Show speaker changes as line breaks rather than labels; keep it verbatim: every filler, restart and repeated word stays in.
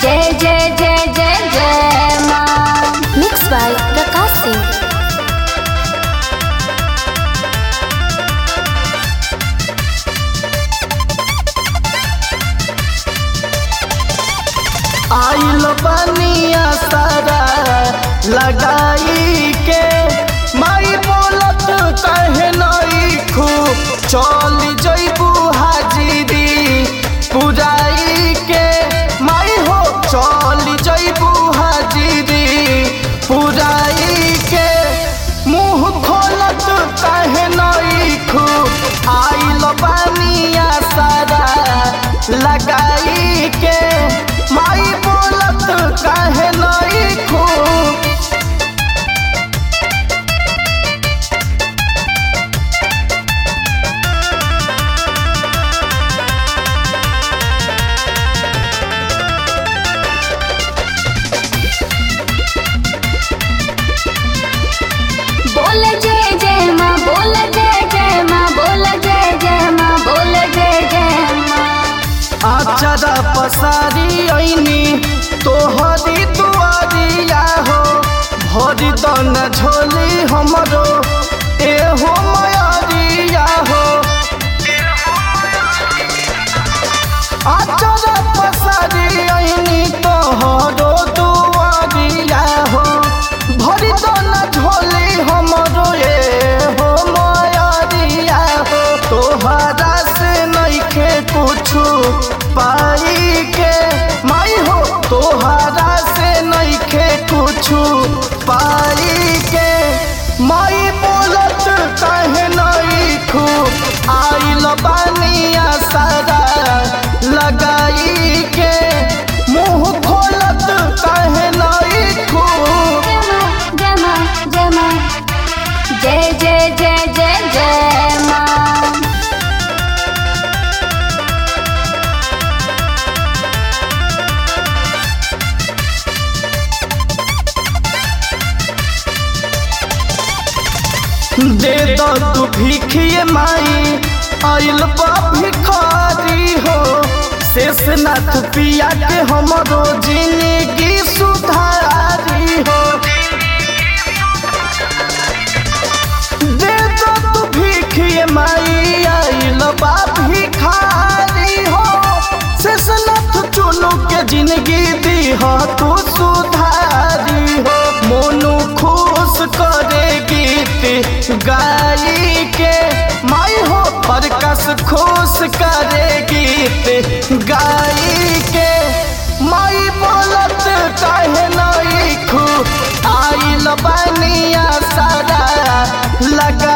जय जय जय जय जय माँ। Mix by Prakash Singh.
आइल बनिया सारा लगाई के माई बोलत कहे नई खूब चल जइबू हाजिरी पुराई के माई हो चल जइबू हाजिरी पुराई के मुँह खोलत कहे नई खूब आइल बनिया सारा लगाई के माई बोलत काहे नई खूब।
बोल जय जय माँ, बोल जय जय माँ, बोल जय जय माँ, बोल जय जय माँ।
आचरा पसारी ऐनी तोहरी दुआरिया हो भरी दन झोली हमरो एहो मयरिया हो। आचरा पसारी ऐनी तोहरो दुआरिया हो भरी दन झोली हमरो एहो मयरिया हो। तोहरा से नइखे कुछु पाई के माई हो तोहरा से नइखे कुछु पाई के माई बोलत काहे नई खूब आइल बनिया सारा लगाई के मुँह खोलत काहे नई खूब।
जय माँ जय माँ जय जय जय जय जय माँ।
दे दो तू भिखिए माई आइल बा भिखारी हो शेषनाथ पिया के हमरो जिंदगी सुधारी हो। दे दो तू भिखिए माई आइल बा भिखारी हो शेषनाथ चुनू के जिंदगी दी हो तू सुधारी हो। मोनू खुश करे गीत गाई के माई हो प्रकाश खुश करे गीत गाई के माई बोलत काहे नई खूब आइल बनिया सारा लगा